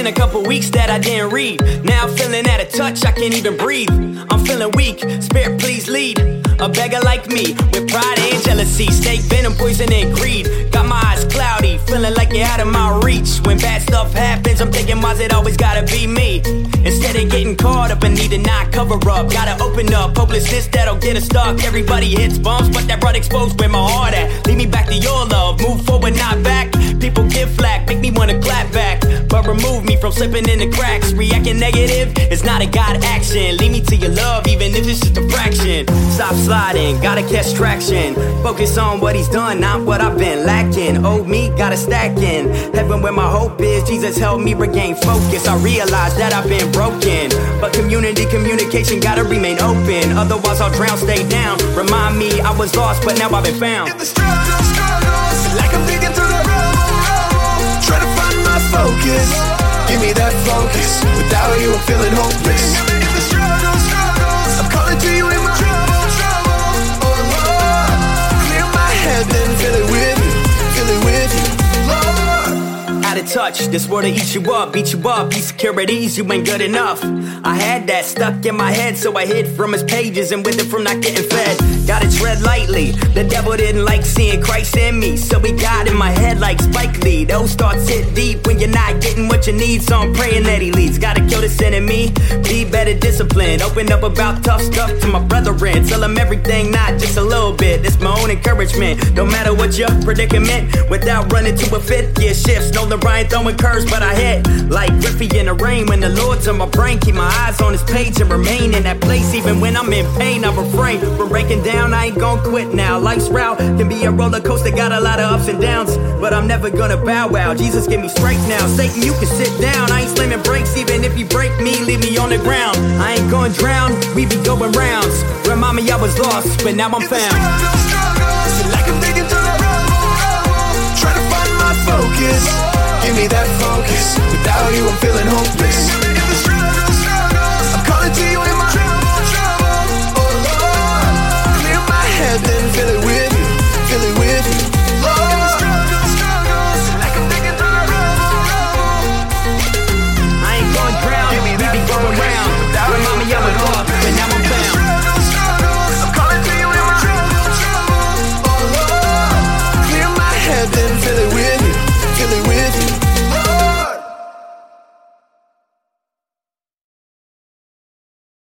been a couple weeks that I didn't read. Now I'm feeling out of touch, I can't even breathe. I'm feeling weak, Spirit please lead. A beggar like me, with pride and jealousy, snake venom, poison and greed. Got my eyes cloudy, feeling like you're out of my reach. When bad stuff happens, I'm thinking, why's it always gotta be me? Instead of getting caught up and need to not cover up, gotta open up, hopelessness that'll get us stuck. Everybody hits bumps, but that brought exposed where my heart at. Lead me back to your love, move forward, not back. People give flack, make me wanna clap back, but remove me from slipping in the cracks. Reacting negative is not a God action. Lead me to your love, even if it's just a fraction. Stop sliding, gotta catch traction. Focus on what he's done, not what I've been lacking. Old me, gotta stack in heaven where my hope is. Jesus help me regain focus. I realize that I've been broken, but communication gotta remain open. Otherwise I'll drown, stay down. Remind me I was lost, but now I've been found. In the struggles, like I'm digging through the rubble, trying to find my focus. Give me that focus. Without you I'm feeling hopeless. In the struggles, I'm calling to you in my trouble. Oh Lord, clear my head, then fill it with you, fill it with you, Lord. Out of touch, this world'll eat you up, beat you up. Insecurities, you ain't good enough. I had that stuck in my head, so I hid from his pages and with it from not getting fed. Gotta tread lightly. The devil didn't like seeing Christ in me, so he got in my head like Spike Lee. Those thoughts hit deep when you're not getting what you need, so I'm praying that he leads. Gotta kill the sin in me, be better disciplined. Open up about tough stuff to my brethren. Tell them everything, not just a little bit. It's my own encouragement. Don't matter what your predicament, without running to a fifth gear shifts. Nolan Ryan throwing curves, but I hit like Griffey in the rain. When the Lord's on my brain, keep my eyes on his page and remain in that place. Even when I'm in pain, I refrain from breaking down. I ain't gon' quit now. Life's route can be a roller coaster, got a lot of ups and downs, but I'm never gonna bow wow. Jesus give me strength now. Satan, you can sit down. I ain't slamming brakes, even if you break me, leave me on the ground. I ain't gonna drown, we be going rounds. Remind me I was lost, but now I'm found. Struggles, like I'm digging through the rubble, trying to find my focus. Give me that focus. Without you I'm feeling hopeless.